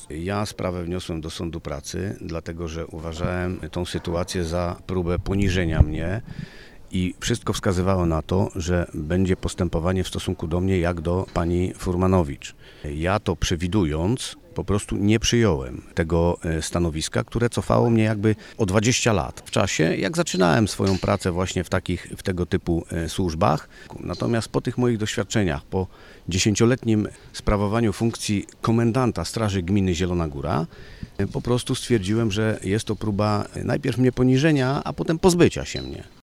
Ja sprawę wniosłem do sądu pracy, dlatego że uważałem tą sytuację za próbę poniżenia mnie i wszystko wskazywało na to, że będzie postępowanie w stosunku do mnie jak do pani Furmanowicz. Ja to przewidując, po prostu nie przyjąłem tego stanowiska, które cofało mnie jakby o 20 lat w czasie, jak zaczynałem swoją pracę właśnie w tego typu służbach. Natomiast po tych moich doświadczeniach, po 10-letnim sprawowaniu funkcji komendanta Straży Gminy Zielona Góra, po prostu stwierdziłem, że jest to próba najpierw mnie poniżenia, a potem pozbycia się mnie.